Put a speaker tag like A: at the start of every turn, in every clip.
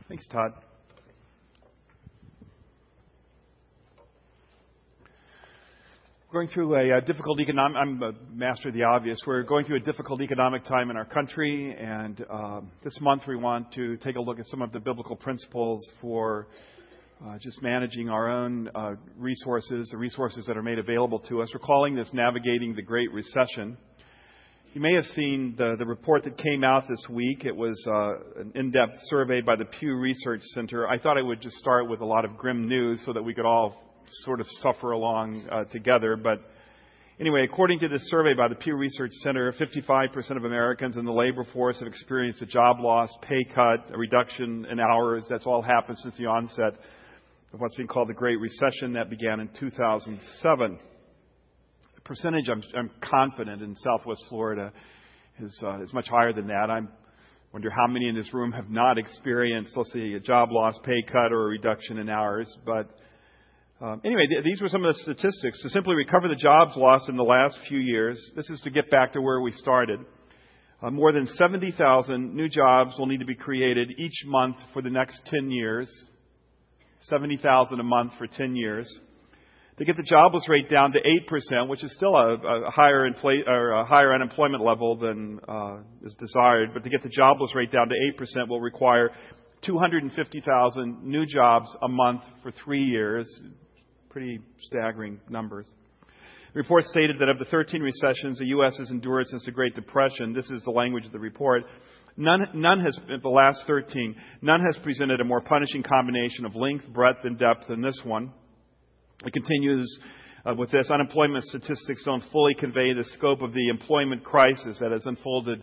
A: Thanks, Todd. Going through a difficult economic. I'm a master of the obvious. We're going through a difficult economic time in our country, and this month we want to take a look at some of the biblical principles for just managing our own resources, the resources that are made available to us. We're calling this Navigating the Great Recession. You may have seen the report that came out this week. It was an in-depth survey by the Pew Research Center. I thought I would just start with a lot of grim news so that we could all sort of suffer along together. But anyway, according to this survey by the Pew Research Center, 55% of Americans in the labor force have experienced a job loss, pay cut, a reduction in hours. That's all happened since the onset of what's been called the Great Recession that began in 2007. The percentage, I'm confident, in Southwest Florida is much higher than that. I wonder how many in this room have not experienced, let's say, a job loss, pay cut, or a reduction in hours. But anyway, these were some of the statistics. To simply recover the jobs lost in the last few years, this is to get back to where we started. More than 70,000 new jobs will need to be created each month for the next 10 years. 70,000 a month for 10 years. To get the jobless rate down to 8%, which is still a higher unemployment level than is desired, but to get the jobless rate down to 8% will require 250,000 new jobs a month for 3 years. Pretty staggering numbers. The report stated that of the 13 recessions the U.S. has endured since the Great Depression, this is the language of the report, none has, in the last 13, none has presented a more punishing combination of length, breadth, and depth than this one. It continues with this. Unemployment statistics don't fully convey the scope of the employment crisis that has unfolded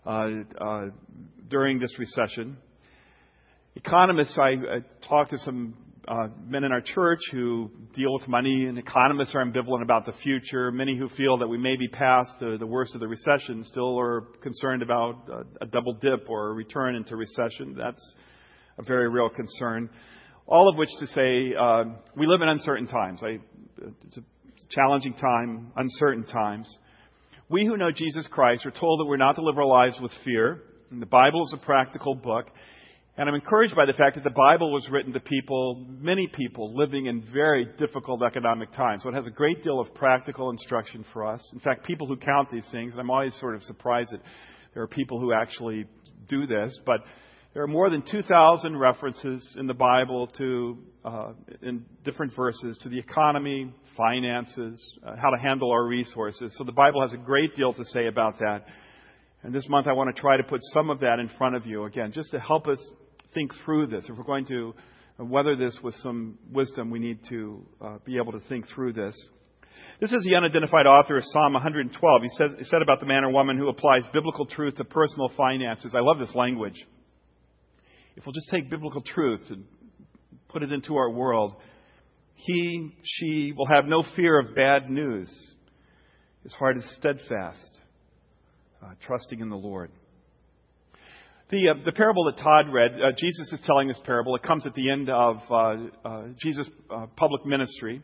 A: during this recession. Economists, I talked to some men in our church who deal with money, and economists are ambivalent about the future. Many who feel that we may be past the worst of the recession still are concerned about a double dip or a return into recession. That's a very real concern. All of which to say, we live in uncertain times. It's a challenging time, uncertain times. We who know Jesus Christ are told that we're not to live our lives with fear. And the Bible is a practical book. And I'm encouraged by the fact that the Bible was written to people, many people, living in very difficult economic times. So it has a great deal of practical instruction for us. In fact, people who count these things, I'm always sort of surprised that there are people who actually do this, but there are more than 2,000 references in the Bible to, in different verses, to the economy, finances, how to handle our resources. So the Bible has a great deal to say about that. And this month I want to try to put some of that in front of you, again, just to help us think through this. If we're going to weather this with some wisdom, we need to be able to think through this. This is the unidentified author of Psalm 112. He said about the man or woman who applies biblical truth to personal finances. I love this language. If we'll just take biblical truth and put it into our world, she will have no fear of bad news. His heart is steadfast, trusting in the Lord. The parable that Todd read, Jesus is telling this parable. It comes at the end of Jesus' public ministry.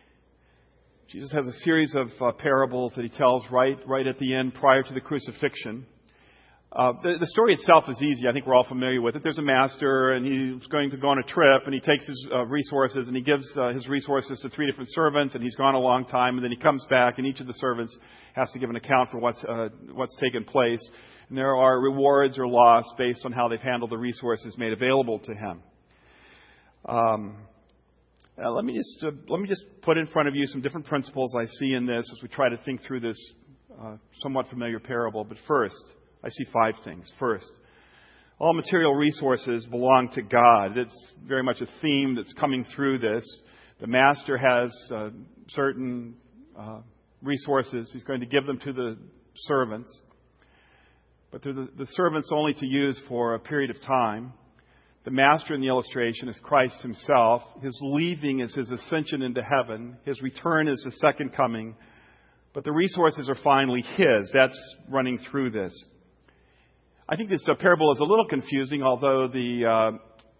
A: Jesus has a series of parables that he tells right at the end, prior to the crucifixion. The story itself is easy. I think we're all familiar with it. There's a master, and he's going to go on a trip, and he takes his resources, and he gives his resources to 3 different servants, and he's gone a long time, and then he comes back, and each of the servants has to give an account for what's taken place. And there are rewards or loss based on how they've handled the resources made available to him. Let me just put in front of you some different principles I see in this as we try to think through this somewhat familiar parable. But first, I see 5 things. First, all material resources belong to God. It's very much a theme that's coming through this. The master has certain resources. He's going to give them to the servants. But they're the servants only to use for a period of time. The master in the illustration is Christ himself. His leaving is his ascension into heaven. His return is his second coming. But the resources are finally his. That's running through this. I think this parable is a little confusing, although the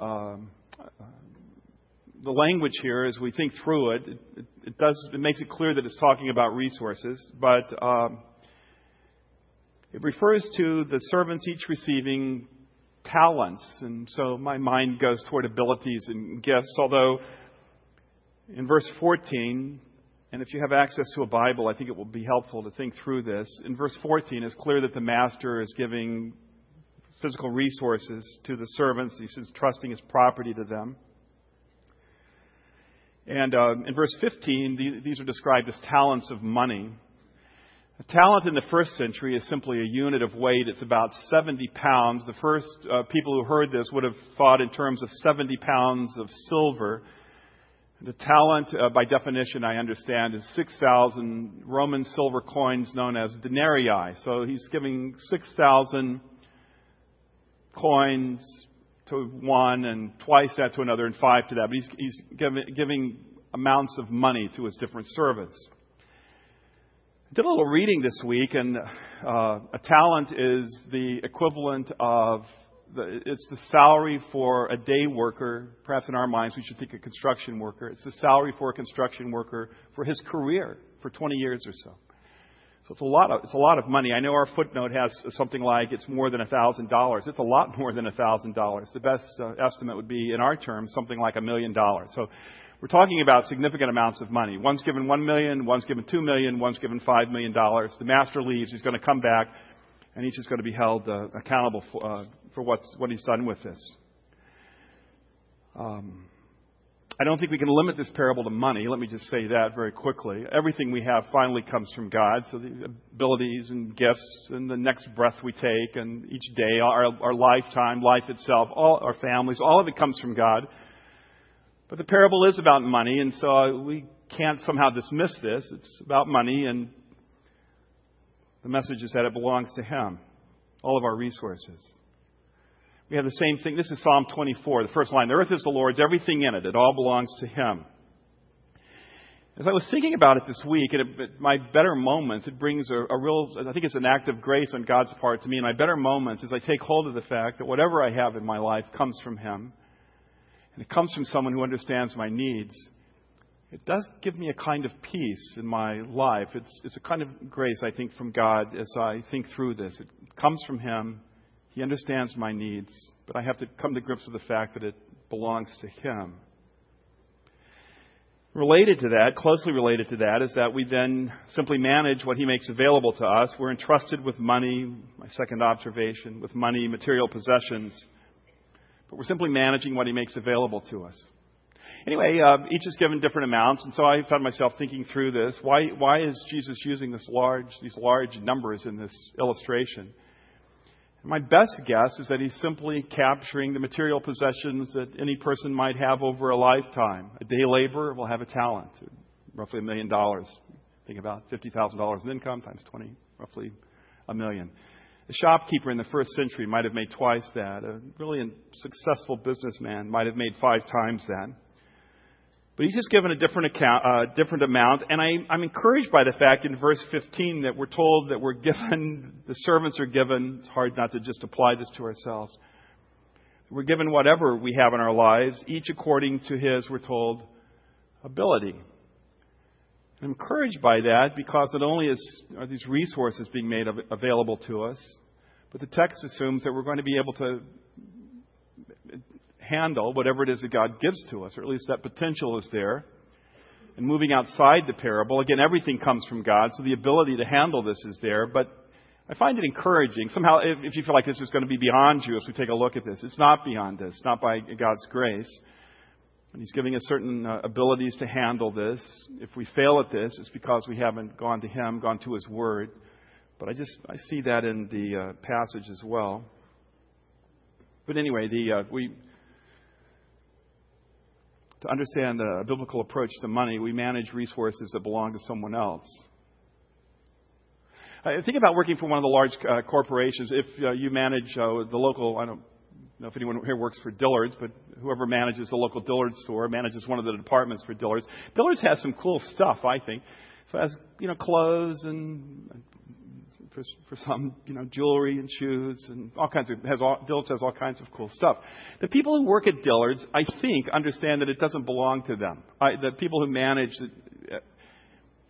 A: language here, as we think through it, it makes it clear that it's talking about resources. But it refers to the servants each receiving talents. And so my mind goes toward abilities and gifts, although in verse 14, and if you have access to a Bible, I think it will be helpful to think through this. In verse 14, it's clear that the master is giving physical resources to the servants. He says trusting his property to them. And in verse 15, these are described as talents of money. A talent in the first century is simply a unit of weight. It's about 70 pounds. The first people who heard this would have thought in terms of 70 pounds of silver. The talent, by definition, I understand, is 6,000 Roman silver coins known as denarii. So he's giving 6,000 coins to one and twice that to another and five to that. But he's giving amounts of money to his different servants. I did a little reading this week, and a talent is the equivalent of it's the salary for a day worker. Perhaps in our minds we should think a construction worker. It's the salary for a construction worker for his career for 20 years or so. So it's a lot of money. I know our footnote has something like it's more than $1,000. It's a lot more than $1,000. The best estimate would be in our terms something like $1 million. So we're talking about significant amounts of money. One's given $1 million, one's given $2 million, one's given $5 million. The master leaves. He's going to come back, and each is going to be held accountable for what he's done with this. I don't think we can limit this parable to money. Let me just say that very quickly. Everything we have finally comes from God. So the abilities and gifts and the next breath we take and each day, our lifetime, life itself, all our families, all of it comes from God. But the parable is about money, and so we can't somehow dismiss this. It's about money, and the message is that it belongs to Him, all of our resources. We have the same thing. This is Psalm 24, the first line. The earth is the Lord's, everything in it. It all belongs to Him. As I was thinking about it this week, at my better moments, it brings a real, I think it's an act of grace on God's part to me. In my better moments, as I take hold of the fact that whatever I have in my life comes from Him, and it comes from someone who understands my needs, it does give me a kind of peace in my life. It's a kind of grace, I think, from God as I think through this. It comes from Him. He understands my needs, but I have to come to grips with the fact that it belongs to Him. Related to that, closely related to that, is that we then simply manage what He makes available to us. We're entrusted with money, my second observation, with money, material possessions, but we're simply managing what He makes available to us. Anyway, each is given different amounts, and so I found myself thinking through this. Why is Jesus using these large numbers in this illustration? My best guess is that He's simply capturing the material possessions that any person might have over a lifetime. A day laborer will have a talent, roughly $1 million. Think about $50,000 in income times 20, roughly $1 million. A shopkeeper in the first century might have made twice that. A really successful businessman might have made 5 times that. But He's just given a different amount. And I'm encouraged by the fact in verse 15 that we're told that we're given, the servants are given, it's hard not to just apply this to ourselves. We're given whatever we have in our lives, each according to his, we're told, ability. I'm encouraged by that because not only are these resources being made available to us, but the text assumes that we're going to be able to handle whatever it is that God gives to us, or at least that potential is there. And moving outside the parable, again, everything comes from God, so the ability to handle this is there. But I find it encouraging. Somehow, if you feel like this is going to be beyond you as we take a look at this, it's not beyond this, not by God's grace. And He's giving us certain abilities to handle this. If we fail at this, it's because we haven't gone to Him, gone to His Word. But I see that in the passage as well. But anyway, to understand a biblical approach to money, we manage resources that belong to someone else. Think about working for one of the large corporations. If you manage the local, I don't know if anyone here works for Dillard's, but whoever manages the local Dillard's store manages one of the departments for Dillard's. Dillard's has some cool stuff, I think. So it has, clothes and for some, jewelry and shoes and all kinds of, Dillard's has all kinds of cool stuff. The people who work at Dillard's, I think, understand that it doesn't belong to them. The people who manage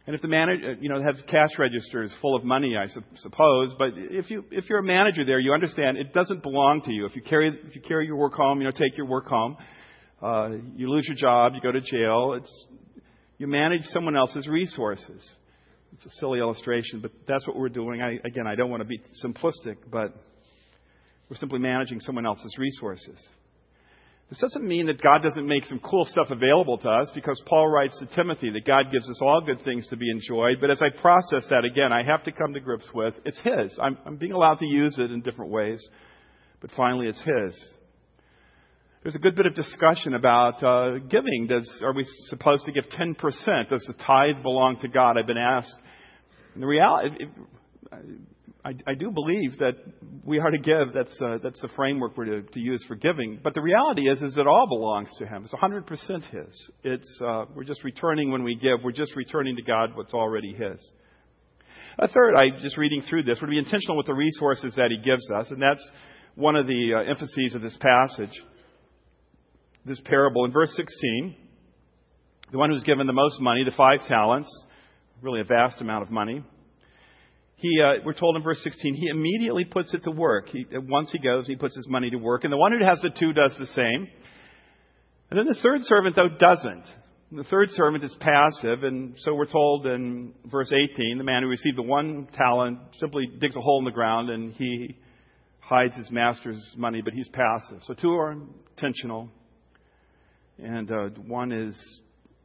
A: And if the manager, has cash registers full of money, I suppose, but if you're a manager there, you understand it doesn't belong to you. If you carry your work home, take your work home. You lose your job, you go to jail. You manage someone else's resources. It's a silly illustration, but that's what we're doing. I don't want to be simplistic, but we're simply managing someone else's resources. This doesn't mean that God doesn't make some cool stuff available to us, because Paul writes to Timothy that God gives us all good things to be enjoyed. But as I process that again, I have to come to grips with it's His. I'm being allowed to use it in different ways, but finally it's His. There's a good bit of discussion about giving. Are we supposed to give 10%? Does the tithe belong to God? I've been asked. And the reality, I do believe that we are to give. That's the framework we're to use for giving. But the reality is it all belongs to Him. It's 100% His. We're just returning when we give. We're just returning to God what's already His. A third, just reading through this, we're to be intentional with the resources that He gives us. And that's one of the emphases of this passage, this parable. In verse 16, the one who's given the most money, the 5 talents, really a vast amount of money, we're told in verse 16, he immediately puts it to work. Once he goes, he puts his money to work. And the one who has the 2 does the same. And then the third servant, though, doesn't. And the third servant is passive. And so we're told in verse 18, the man who received the 1 talent simply digs a hole in the ground and he hides his master's money, but he's passive. So 2 are intentional and 1 is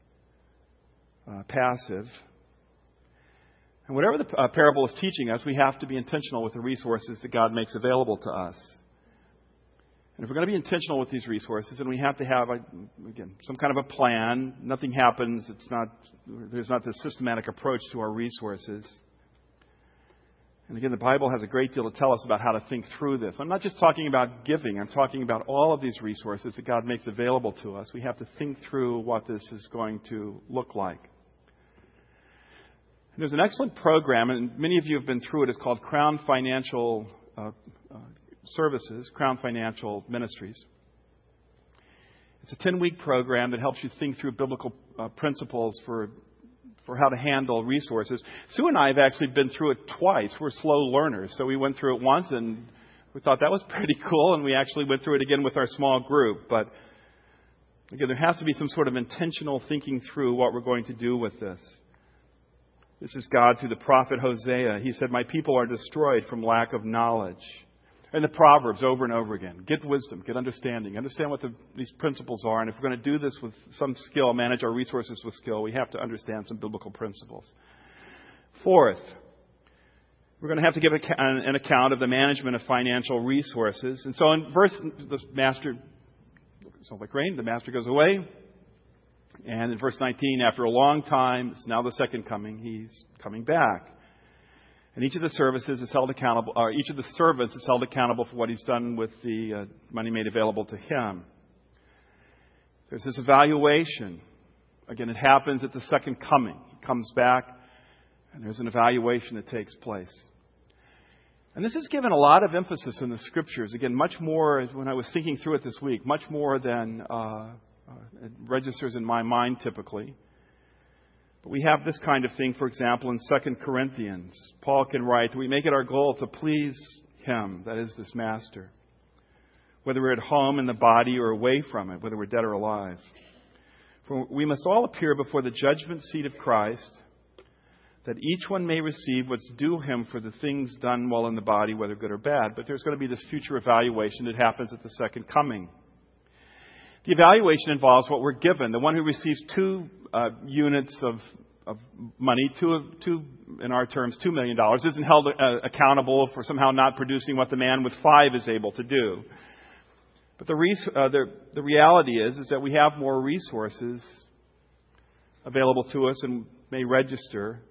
A: passive. And whatever the parable is teaching us, we have to be intentional with the resources that God makes available to us. And if we're going to be intentional with these resources, then we have to have, again, some kind of a plan. Nothing happens. There's not this systematic approach to our resources. And again, the Bible has a great deal to tell us about how to think through this. I'm not just talking about giving. I'm talking about all of these resources that God makes available to us. We have to think through what this is going to look like. There's an excellent program, and many of you have been through it. It's called Crown Financial Services, Crown Financial Ministries. It's a 10-week program that helps you think through biblical principles for how to handle resources. Sue and I have actually been through it twice. We're slow learners, so we went through it once, and we thought that was pretty cool, and we actually went through it again with our small group. But again, there has to be some sort of intentional thinking through what we're going to do with this. This is God through the prophet Hosea. He said, my people are destroyed from lack of knowledge. And the Proverbs over and over again. Get wisdom, get understanding. Understand what these principles are. And if we're going to do this with some skill, manage our resources with skill, we have to understand some biblical principles. Fourth, we're going to have to give an account of the management of financial resources. And so in the master, sounds like rain, the master goes away. And in verse 19, after a long time, it's now the second coming, he's coming back. And each of the services is held accountable, or each of the servants is held accountable for what he's done with the money made available to him. There's this evaluation. Again, it happens at the second coming. He comes back, and there's an evaluation that takes place. And this is given a lot of emphasis in the Scriptures. Again, much more, when I was thinking through it this week, much more than it registers in my mind typically. But we have this kind of thing, for example, in 2 Corinthians. Paul can write, we make it our goal to please Him, that is this Master, whether we're at home in the body or away from it, whether we're dead or alive. For we must all appear before the judgment seat of Christ, that each one may receive what's due him for the things done while in the body, whether good or bad. But there's going to be this future evaluation that happens at the second coming. The evaluation involves what we're given. The one who receives 2 units of money, in our terms, $2 million, isn't held accountable for somehow not producing what the man with 5 is able to do. But the reality is that we have more resources available to us and may register.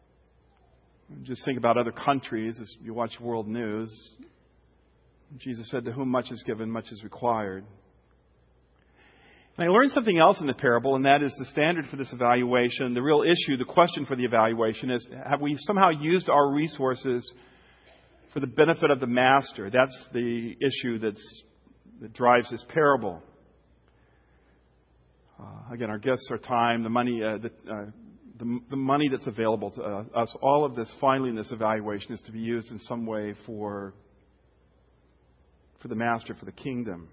A: Just think about other countries as you watch world news. Jesus said, to whom much is given, much is required. And I learned something else in the parable, and that is the standard for this evaluation. The real issue, the question for the evaluation is, have we somehow used our resources for the benefit of the master? That's the issue that drives this parable. Again, our gifts, our time, the money, the the money that's available to us, all of this finally in this evaluation is to be used in some way for the Master, for the kingdom.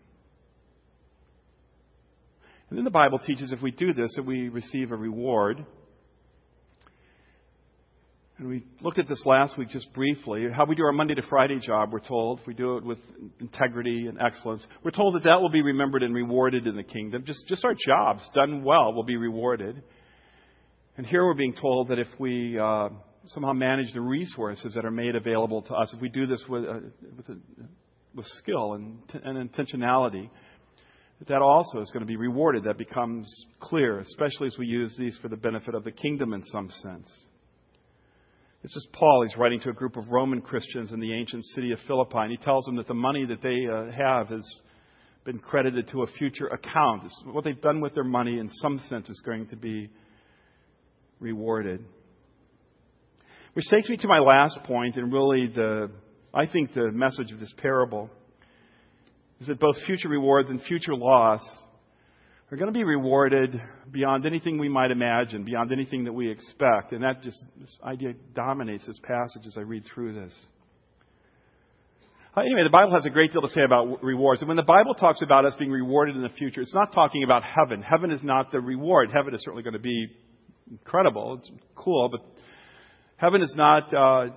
A: And then the Bible teaches if we do this, that we receive a reward. And we looked at this last week just briefly. How we do our Monday to Friday job, we're told. If we do it with integrity and excellence, we're told that that will be remembered and rewarded in the kingdom. Just our jobs done well will be rewarded. And here we're being told that if we somehow manage the resources that are made available to us, if we do this with skill and intentionality, that also is going to be rewarded. That becomes clear, especially as we use these for the benefit of the kingdom in some sense. It's just Paul. He's writing to a group of Roman Christians in the ancient city of Philippi, and he tells them that the money that they have has been credited to a future account. What they've done with their money, in some sense, is going to be rewarded. Which takes me to my last point, and really I think the message of this parable is that both future rewards and future loss are going to be rewarded beyond anything we might imagine, beyond anything that we expect. And this idea dominates this passage as I read through this. Anyway, the Bible has a great deal to say about rewards. And when the Bible talks about us being rewarded in the future, it's not talking about heaven. Heaven is not the reward. Heaven is certainly going to be incredible. It's cool, but heaven is not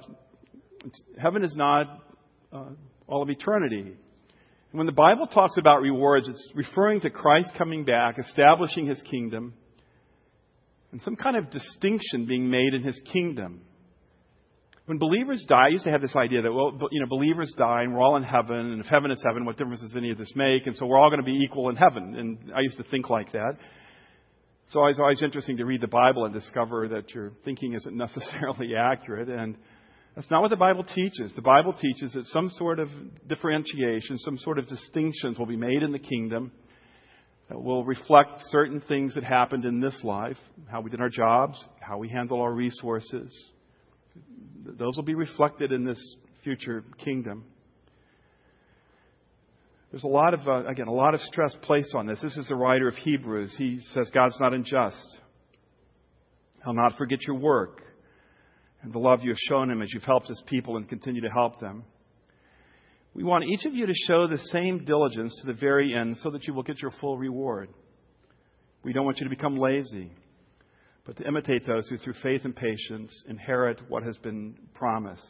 A: all of eternity. And when the Bible talks about rewards, it's referring to Christ coming back, establishing His kingdom, and some kind of distinction being made in His kingdom. When believers die, I used to have this idea that, believers die and we're all in heaven, and if heaven is heaven, what difference does any of this make? And so we're all going to be equal in heaven. And I used to think like that. So it's always interesting to read the Bible and discover that your thinking isn't necessarily accurate. And that's not what the Bible teaches. The Bible teaches that some sort of differentiation, some sort of distinctions will be made in the kingdom that will reflect certain things that happened in this life, how we did our jobs, how we handle our resources. Those will be reflected in this future kingdom. There's a lot of stress placed on this. This is the writer of Hebrews. He says God's not unjust. He'll not forget your work and the love you have shown Him as you've helped His people and continue to help them. We want each of you to show the same diligence to the very end so that you will get your full reward. We don't want you to become lazy, but to imitate those who through faith and patience inherit what has been promised.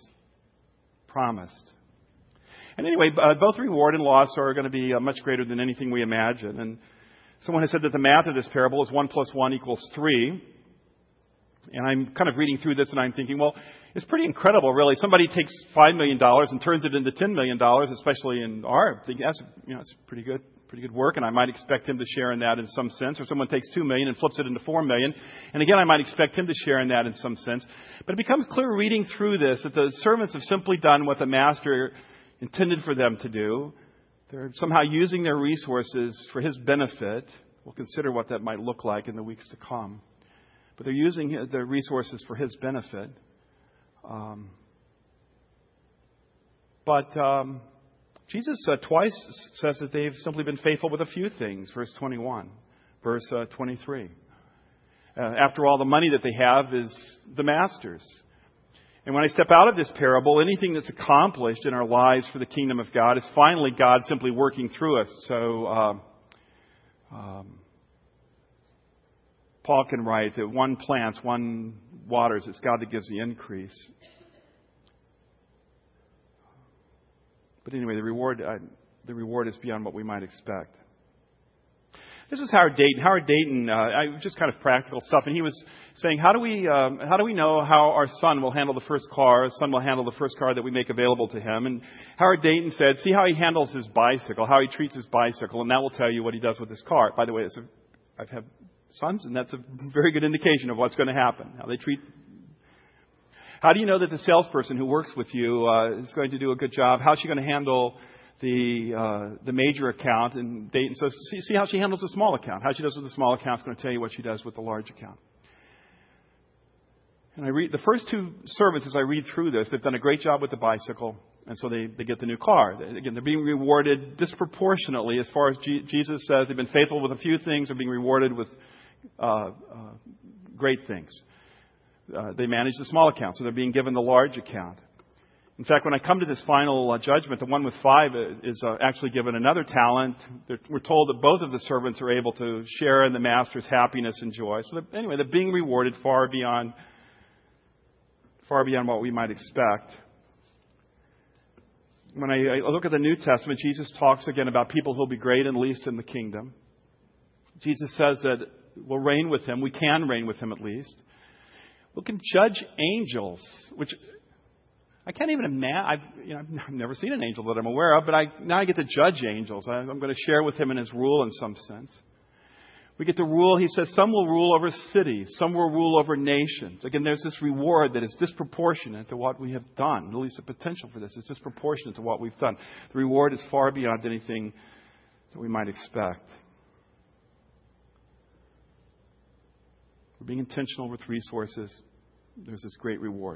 A: And anyway, both reward and loss are going to be much greater than anything we imagine. And someone has said that the math of this parable is 1 + 1 = 3. And I'm kind of reading through this and I'm thinking, well, it's pretty incredible, really. Somebody takes $5 million and turns it into $10 million, especially in our thinking. That's pretty good work, and I might expect him to share in that in some sense. Or someone takes $2 million and flips it into $4 million, and again, I might expect him to share in that in some sense. But it becomes clear reading through this that the servants have simply done what the master intended for them to do. They're somehow using their resources for his benefit. We'll consider what that might look like in the weeks to come. But they're using their resources for his benefit. Jesus twice says that they've simply been faithful with a few things. Verse 21, verse 23. After all, the money that they have is the master's. And when I step out of this parable, anything that's accomplished in our lives for the kingdom of God is finally God simply working through us. So Paul can write that one plants, one waters. It's God that gives the increase. But anyway, the reward is beyond what we might expect. This was Howard Dayton. Howard Dayton, just kind of practical stuff, and he was saying, how do we know how our son will handle the first car? Our son will handle the first car that we make available to him. And Howard Dayton said, see how he handles his bicycle, how he treats his bicycle, and that will tell you what he does with his car. By the way, I've had sons, and that's a very good indication of what's going to happen. How they treat. How do you know that the salesperson who works with you is going to do a good job? How's she going to handle the major account? And Dayton says, see how she handles the small account. How she does with the small account is going to tell you what she does with the large account. And I read the first two servants, as I read through this, they've done a great job with the bicycle, and so they get the new car. Again, they're being rewarded disproportionately as far as Jesus says. They've been faithful with a few things. They're being rewarded with great things. they manage the small account, so they're being given the large account. In fact, when I come to this final judgment, the one with 5 is actually given another talent. We're told that both of the servants are able to share in the master's happiness and joy. So anyway, they're being rewarded far beyond what we might expect. When I look at the New Testament, Jesus talks again about people who will be great and least in the kingdom. Jesus says that we'll reign with him. We can reign with him at least. We can judge angels, which I can't even imagine. I've never seen an angel that I'm aware of, but now I get to judge angels. I'm going to share with him in his rule in some sense. We get to rule. He says some will rule over cities. Some will rule over nations. Again, there's this reward that is disproportionate to what we have done. At least the potential for this is disproportionate to what we've done. The reward is far beyond anything that we might expect. We're being intentional with resources. There's this great reward.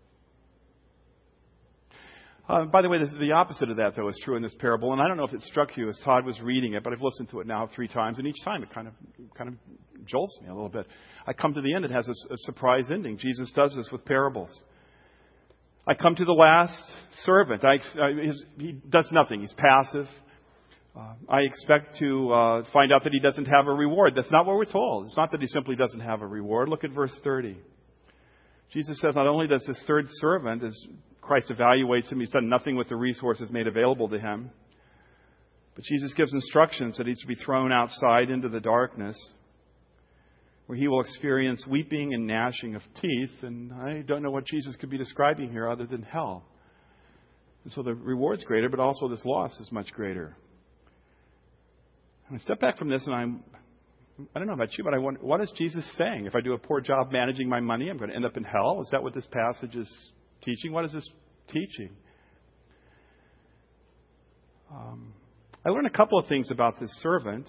A: By the way, the opposite of that, though, is true in this parable. And I don't know if it struck you as Todd was reading it, but I've listened to it now 3 times, and each time it kind of jolts me a little bit. I come to the end, it has a surprise ending. Jesus does this with parables. I come to the last servant. He does nothing. He's passive. I expect to find out that he doesn't have a reward. That's not what we're told. It's not that he simply doesn't have a reward. Look at verse 30. Jesus says not only does this third servant, as Christ evaluates him, he's done nothing with the resources made available to him, but Jesus gives instructions that he's to be thrown outside into the darkness, where he will experience weeping and gnashing of teeth. And I don't know what Jesus could be describing here other than hell. And so the reward's greater, but also this loss is much greater. And I step back from this and I don't know about you, but I wonder, what is Jesus saying? If I do a poor job managing my money, I'm going to end up in hell? Is that what this passage is teaching? What is this teaching? I learned a couple of things about this servant.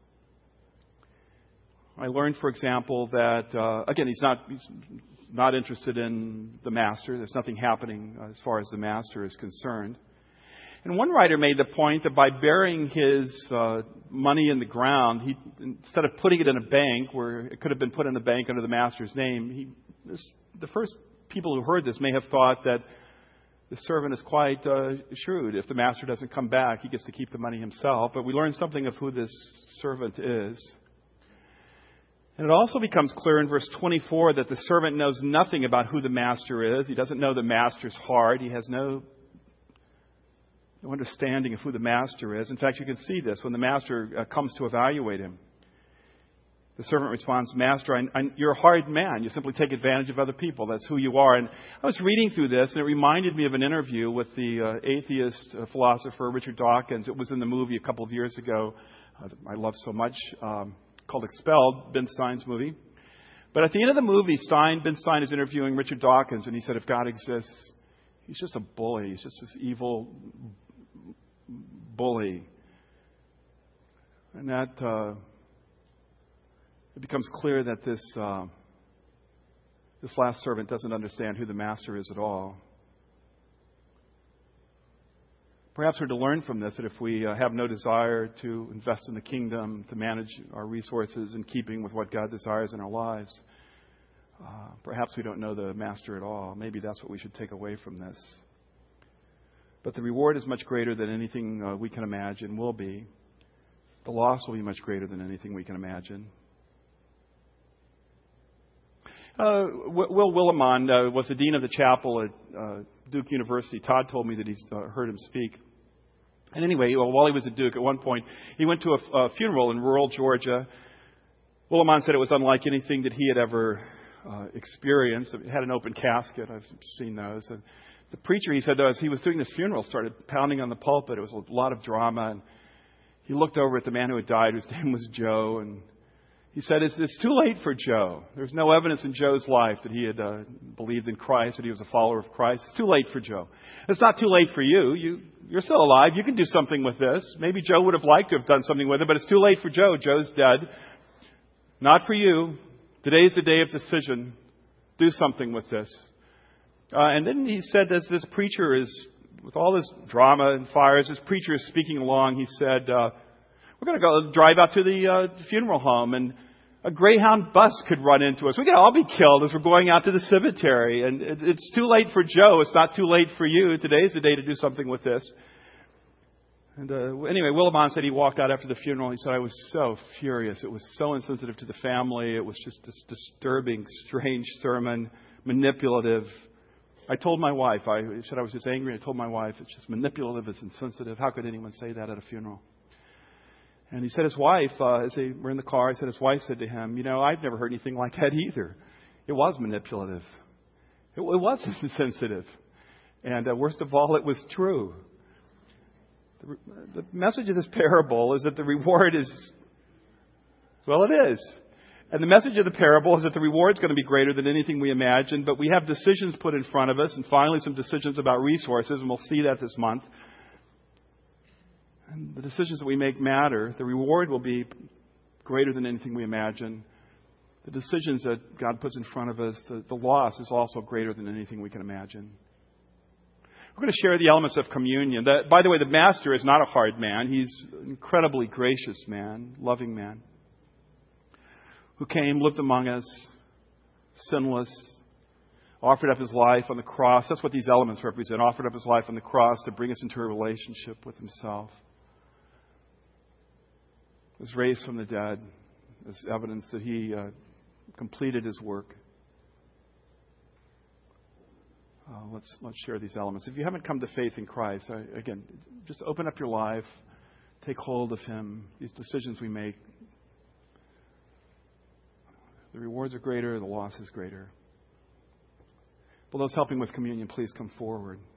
A: I learned, for example, that, again, he's not interested in the master. There's nothing happening as far as the master is concerned. And one writer made the point that by burying his money in the ground, he, instead of putting it in a bank where it could have been put in the bank under the master's name, the first people who heard this may have thought that the servant is quite shrewd. If the master doesn't come back, he gets to keep the money himself. But we learn something of who this servant is. And it also becomes clear in verse 24 that the servant knows nothing about who the master is. He doesn't know the master's heart. He has no understanding of who the master is. In fact, you can see this when the master comes to evaluate him. The servant responds, "Master, you're a hard man. You simply take advantage of other people. That's who you are." And I was reading through this, and it reminded me of an interview with the atheist philosopher Richard Dawkins. It was in the movie a couple of years ago I love so much, called Expelled, Ben Stein's movie. But at the end of the movie, Ben Stein is interviewing Richard Dawkins, and he said, if God exists, he's just a bully. He's just this evil bully. And that it becomes clear that this last servant doesn't understand who the master is at all. Perhaps we're to learn from this that if we have no desire to invest in the kingdom, to manage our resources in keeping with what God desires in our lives, perhaps we don't know the master at all. Maybe that's what we should take away from this. But the reward is much greater than anything we can imagine will be. The loss will be much greater than anything we can imagine. Will Willimon was the dean of the chapel at Duke University. Todd told me that he's heard him speak. And anyway, while he was at Duke, at one point, he went to a funeral in rural Georgia. Willimon said it was unlike anything that he had ever experienced. It had an open casket. I've seen those. And the preacher, he said, as he was doing this funeral, started pounding on the pulpit. It was a lot of drama. And he looked over at the man who had died, whose name was Joe, and he said, it's too late for Joe. There's no evidence in Joe's life that he had believed in Christ, that he was a follower of Christ. It's too late for Joe. It's not too late for you. You're still alive. You can do something with this. Maybe Joe would have liked to have done something with it, but it's too late for Joe. Joe's dead. Not for you. Today's the day of decision. Do something with this. And then he said, as this preacher is, with all this drama and fires, this preacher is speaking along, he said, we're going to go drive out to the funeral home. And A Greyhound bus could run into us. We could all be killed as we're going out to the cemetery. And it's too late for Joe. It's not too late for you. Today's the day to do something with this. And anyway, Willimon said he walked out after the funeral. He said, I was so furious. It was so insensitive to the family. It was just this disturbing, strange sermon, manipulative. I told my wife, I said I was just angry. I told my wife, it's just manipulative, it's insensitive. How could anyone say that at a funeral? And he said his wife, as they were in the car, he said his wife said to him, I've never heard anything like that either. It was manipulative. It was insensitive. And worst of all, it was true. The message of this parable is that the reward is, well, it is. And the message of the parable is that the reward is going to be greater than anything we imagine, but we have decisions put in front of us, and finally some decisions about resources, and we'll see that this month. And the decisions that we make matter. The reward will be greater than anything we imagine. The decisions that God puts in front of us, the loss is also greater than anything we can imagine. We're going to share the elements of communion. By the way, the Master is not a hard man. He's an incredibly gracious man, loving man, who came, lived among us, sinless, offered up his life on the cross. That's what these elements represent. Offered up his life on the cross to bring us into a relationship with himself. Was raised from the dead as evidence that he completed his work. Let's share these elements. If you haven't come to faith in Christ, again, just open up your life, take hold of him. These decisions we make, the rewards are greater, the loss is greater. Will those helping with communion please come forward?